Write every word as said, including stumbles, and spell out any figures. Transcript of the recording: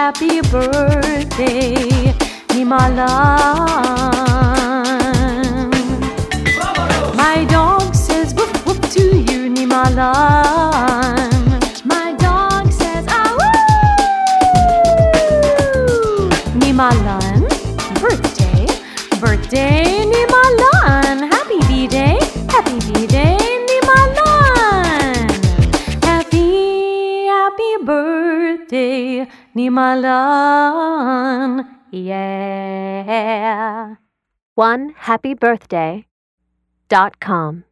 happy birthday ni Malan. My dog says woof woof to you ni Malan. My dog says ah woo ni Malan. Birthday, birthday ni Malan. Happy B-Day, happy B-Day ni Malan. Happy, happy birthday ni Malan. Yeah. one happy birthday dot com